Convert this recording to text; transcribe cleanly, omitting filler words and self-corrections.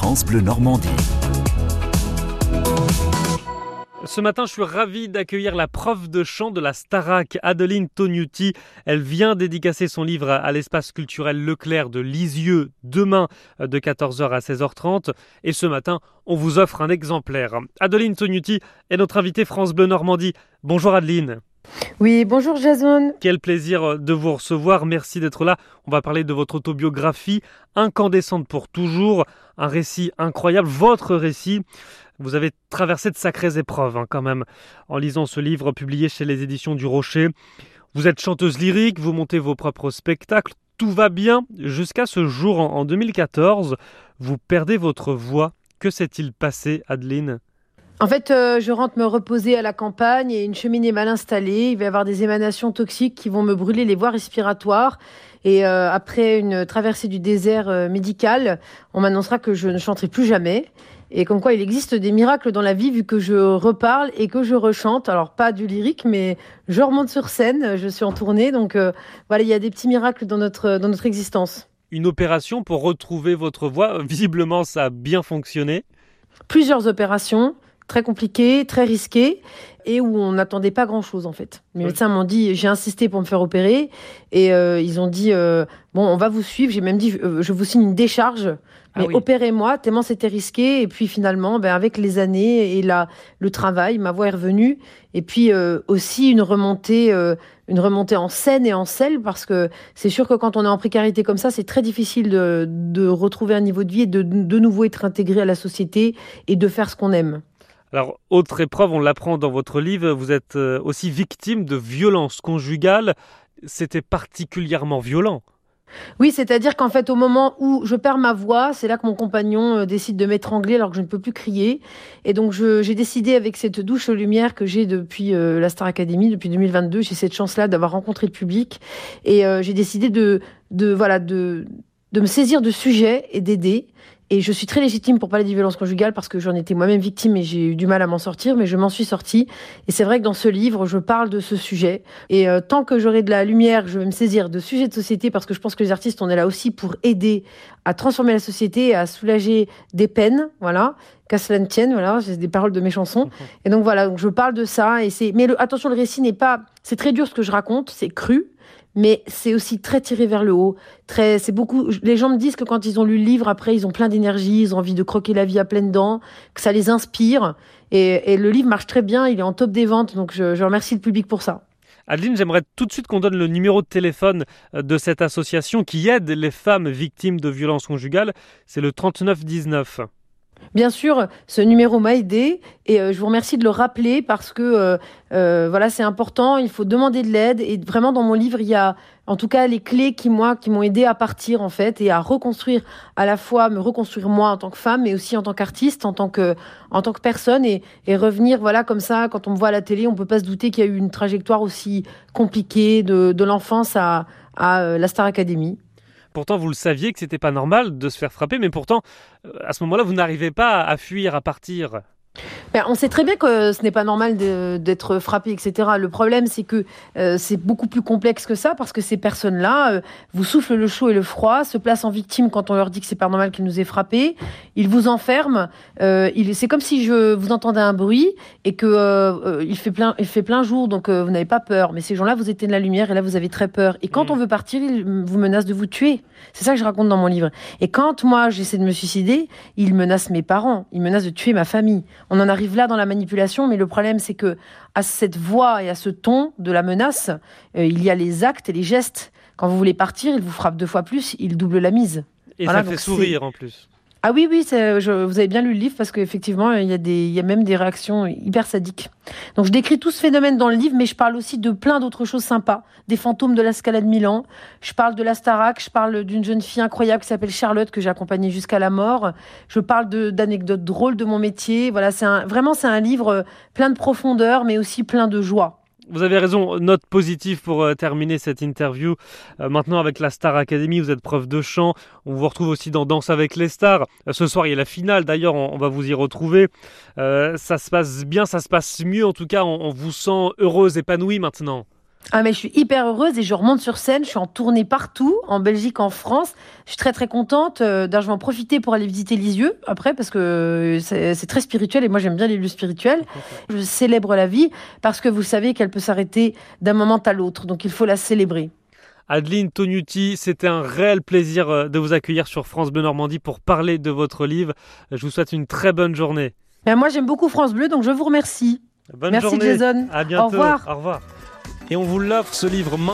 France Bleu Normandie. Ce matin, je suis ravi d'accueillir la prof de chant de la Starac, Adeline Tognuti. Elle vient dédicacer son livre à l'espace culturel Leclerc de Lisieux demain de 14h à 16h30. Et ce matin, on vous offre un exemplaire. Adeline Tognuti est notre invitée France Bleu Normandie. Bonjour Adeline. Oui, bonjour Jason. Quel plaisir de vous recevoir, merci d'être là. On va parler de votre autobiographie, Incandescente pour toujours, un récit incroyable, votre récit. Vous avez traversé de sacrées épreuves quand même, en lisant ce livre publié chez les éditions du Rocher. Vous êtes chanteuse lyrique, vous montez vos propres spectacles, tout va bien jusqu'à ce jour en 2014. Vous perdez votre voix. Que s'est-il passé, Adeline ? En fait, je rentre me reposer à la campagne et une cheminée mal installée. Il va y avoir des émanations toxiques qui vont me brûler les voies respiratoires. Et après une traversée du désert médical, on m'annoncera que je ne chanterai plus jamais. Et comme quoi il existe des miracles dans la vie vu que je reparle et que je rechante. Alors pas du lyrique, mais je remonte sur scène, je suis en tournée. Donc voilà, il y a des petits miracles dans notre existence. Une opération pour retrouver votre voix, visiblement ça a bien fonctionné. Plusieurs opérations. Très compliqué, très risqué, et où on n'attendait pas grand-chose en fait. Mes médecins m'ont dit, j'ai insisté pour me faire opérer, et ils ont dit, bon, on va vous suivre. J'ai même dit, je vous signe une décharge, mais opérez-moi, tellement c'était risqué. Et puis finalement, avec les années et le travail, ma voix est revenue. Et puis aussi une remontée en scène et en selle, parce que c'est sûr que quand on est en précarité comme ça, c'est très difficile de retrouver un niveau de vie et de nouveau être intégré à la société et de faire ce qu'on aime. Alors, autre épreuve, on l'apprend dans votre livre, vous êtes aussi victime de violences conjugales. C'était particulièrement violent. Oui, c'est-à-dire qu'en fait, au moment où je perds ma voix, c'est là que mon compagnon décide de m'étrangler alors que je ne peux plus crier. Et donc, j'ai décidé, avec cette douce lumière que j'ai depuis la Star Academy, depuis 2022, j'ai cette chance-là d'avoir rencontré le public. Et j'ai décidé de me saisir de sujets et d'aider. Et je suis très légitime pour parler des violences conjugales parce que j'en étais moi-même victime et j'ai eu du mal à m'en sortir, mais je m'en suis sortie. Et c'est vrai que dans ce livre, je parle de ce sujet. Et tant que j'aurai de la lumière, je vais me saisir de sujets de société parce que je pense que les artistes, on est là aussi pour aider à transformer la société, à soulager des peines, voilà. Qu'à cela ne tienne, voilà, c'est des paroles de mes chansons. Et donc voilà, donc je parle de ça. Mais attention, le récit n'est pas... C'est très dur ce que je raconte, c'est cru. Mais c'est aussi très tiré vers le haut. C'est beaucoup. Les gens me disent que quand ils ont lu le livre, après, ils ont plein d'énergie, ils ont envie de croquer la vie à pleines dents, que ça les inspire. Et le livre marche très bien, il est en top des ventes, donc je remercie le public pour ça. Adeline, j'aimerais tout de suite qu'on donne le numéro de téléphone de cette association qui aide les femmes victimes de violences conjugales. C'est le 3919. Bien sûr, ce numéro m'a aidé et je vous remercie de le rappeler parce que voilà, c'est important, il faut demander de l'aide et vraiment dans mon livre, il y a en tout cas les clés qui m'ont aidé à partir en fait et à reconstruire à la fois me reconstruire moi en tant que femme mais aussi en tant qu'artiste, en tant que personne et revenir voilà comme ça quand on me voit à la télé, on peut pas se douter qu'il y a eu une trajectoire aussi compliquée de l'enfance à la Star Academy. Pourtant, vous le saviez que c'était pas normal de se faire frapper, mais pourtant, à ce moment-là, vous n'arrivez pas à fuir, à partir. On sait très bien que ce n'est pas normal d'être frappé, etc. Le problème, c'est que c'est beaucoup plus complexe que ça, parce que ces personnes-là vous soufflent le chaud et le froid, se placent en victime quand on leur dit que c'est pas normal qu'ils nous aient frappés. Ils vous enferment. C'est comme si vous entendez un bruit et que il fait plein jour, donc vous n'avez pas peur. Mais ces gens-là, vous éteignent la lumière et là, vous avez très peur. Et quand on veut partir, ils vous menacent de vous tuer. C'est ça que je raconte dans mon livre. Et quand moi, j'essaie de me suicider, ils menacent mes parents. Ils menacent de tuer ma famille. On en arrive là dans la manipulation, mais le problème, c'est que à cette voix et à ce ton de la menace, il y a les actes et les gestes. Quand vous voulez partir, ils vous frappent 2 fois plus, ils doublent la mise. Et voilà, ça fait sourire en plus. Ah oui, vous avez bien lu le livre parce qu'effectivement, il y a même des réactions hyper sadiques. Donc je décris tout ce phénomène dans le livre, mais je parle aussi de plein d'autres choses sympas. Des fantômes de la Scala de Milan, je parle de la Starac, je parle d'une jeune fille incroyable qui s'appelle Charlotte, que j'ai accompagnée jusqu'à la mort. Je parle d'anecdotes drôles de mon métier. Voilà, c'est un livre plein de profondeur, mais aussi plein de joie. Vous avez raison, note positive pour terminer cette interview. Maintenant avec la Star Academy, vous êtes prof de chant. On vous retrouve aussi dans Danse avec les stars. Ce soir, il y a la finale. D'ailleurs, on va vous y retrouver. Ça se passe bien, ça se passe mieux. En tout cas, on vous sent heureuse, épanouie maintenant. Ah mais je suis hyper heureuse et je remonte sur scène, je suis en tournée partout, en Belgique, en France. Je suis très très contente. D'ailleurs, je vais en profiter pour aller visiter Lisieux après parce que c'est très spirituel et moi j'aime bien les lieux spirituels. Je célèbre la vie parce que vous savez qu'elle peut s'arrêter d'un moment à l'autre, donc il faut la célébrer. Adeline Tognuti, c'était un réel plaisir de vous accueillir sur France Bleu Normandie pour parler de votre livre. Je vous souhaite une très bonne journée. Ben, moi j'aime beaucoup France Bleu, donc je vous remercie. Bonne Merci journée. Jason. À bientôt. Au revoir. Au revoir. Et on vous l'offre ce livre.